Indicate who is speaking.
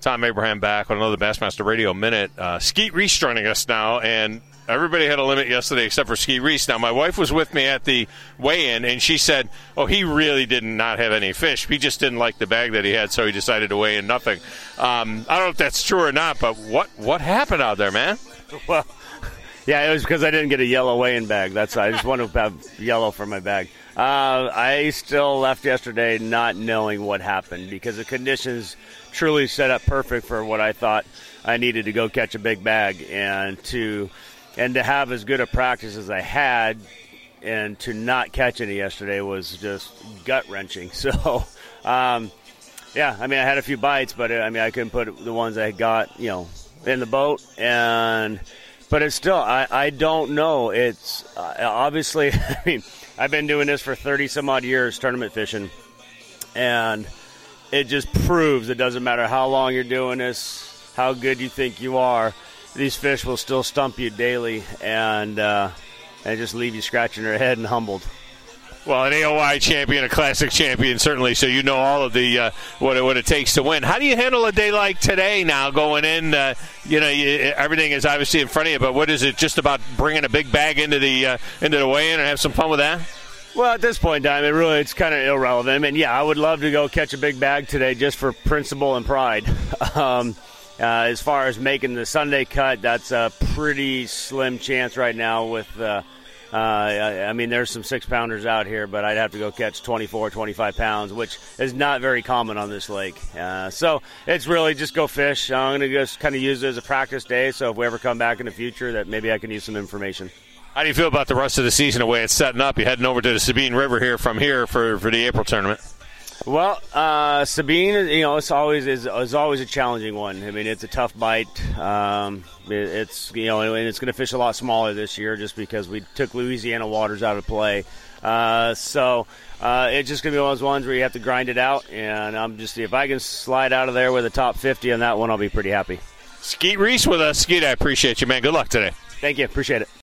Speaker 1: Tom Abraham back on another Bassmaster Radio Minute. Skeet Reese joining us now, and everybody had a limit yesterday except for Skeet Reese. Now, my wife was with me at the weigh-in, and she said, he really did not have any fish. He just didn't like the bag that he had, so he decided to weigh in nothing. I don't know if that's true or not, but what happened out there, man?
Speaker 2: Well, yeah, it was because I didn't get a yellow weigh-in bag. I just want to have yellow for my bag. I still left yesterday not knowing what happened because the conditions truly set up perfect for what I thought I needed to go catch a big bag, and to have as good a practice as I had and to not catch any yesterday was just gut-wrenching. So, I had a few bites, but I couldn't put the ones I got, in the boat, but it's still, I don't know. It's obviously, I've been doing this for 30-some-odd years, tournament fishing, and it just proves it doesn't matter how long you're doing this, how good you think you are, these fish will still stump you daily and just leave you scratching your head and humbled.
Speaker 1: Well, an AOY champion, a classic champion, certainly, so you know all of the what it takes to win. How do you handle a day like today now going in? Everything is obviously in front of you, but what is it, just about bringing a big bag into the weigh-in and have some fun with that?
Speaker 2: Well, at this point in time, it's kind of irrelevant. I would love to go catch a big bag today just for principle and pride. As far as making the Sunday cut, that's a pretty slim chance right now with there's some 6-pounders out here, but I'd have to go catch 24, 25 pounds, which is not very common on this lake. So it's really just go fish. I'm going to just kind of use it as a practice day, so if we ever come back in the future, that maybe I can use some information.
Speaker 1: How do you feel about the rest of the season, the way it's setting up? You're heading over to the Sabine River here for the April tournament.
Speaker 2: Well, Sabine, it's always a challenging one. It's a tough bite. It's and it's going to fish a lot smaller this year just because we took Louisiana waters out of play. So it's just going to be one of those ones where you have to grind it out. And if I can slide out of there with a top 50 on that one, I'll be pretty happy.
Speaker 1: Skeet Reese with us. Skeet, I appreciate you, man. Good luck today.
Speaker 2: Thank you. Appreciate it.